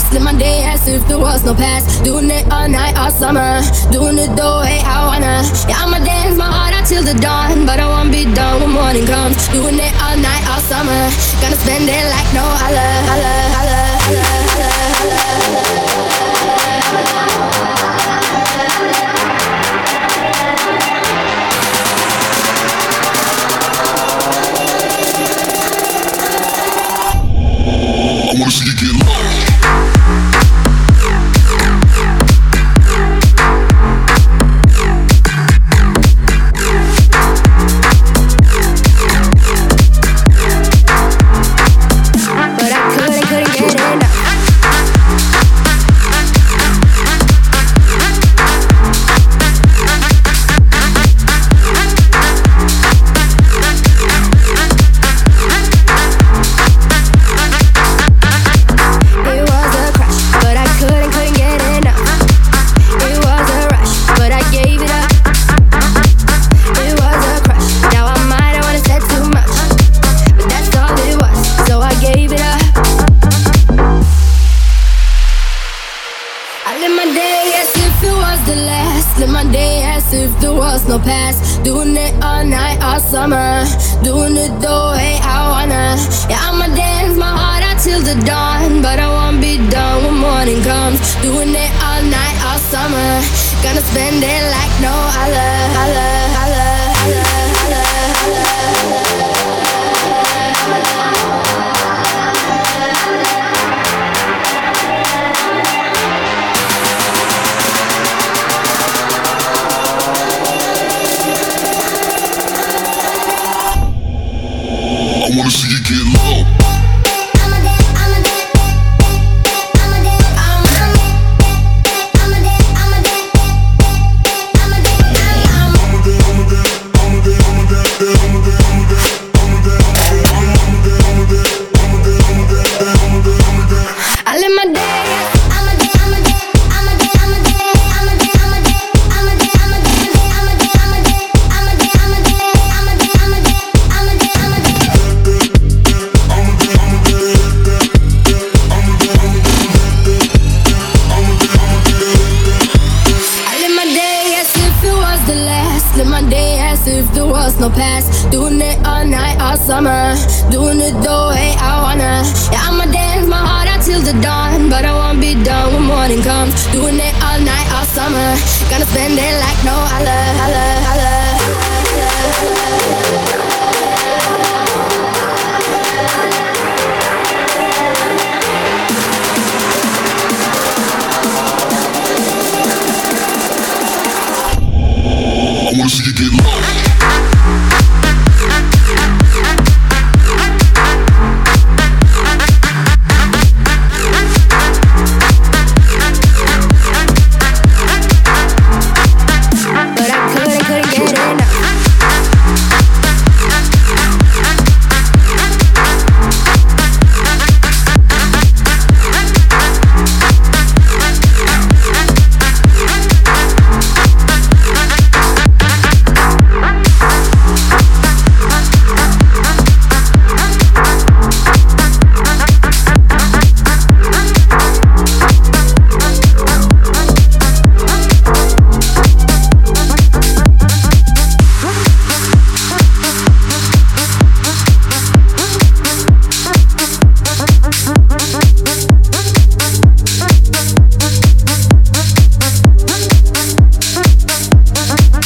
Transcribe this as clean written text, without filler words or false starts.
Live my day as if there was no past. Doing it all night, all summer. Doing it the way I wanna. Yeah, I'ma dance my heart out till the dawn, but I won't be done when morning comes. Doing it all night, all summer. Gonna spend it like no other. I wanna see you get low. Live my day as if there was no past. Doing it all night, all summer. Doing it the way I wanna. Yeah, I'ma dance my heart out till the dawn, but I won't be done when morning comes. Doing it all night, all summer. Gonna spend it like no other. I wanna see you get low. I live my day. Live my day as if there was no past. Doing it all night, all summer. Doing it the way I wanna. Yeah, I'ma dance my heart out till the dawn, but I won't be done when morning comes. Doing it all night, all summer. Gonna spend it like no other.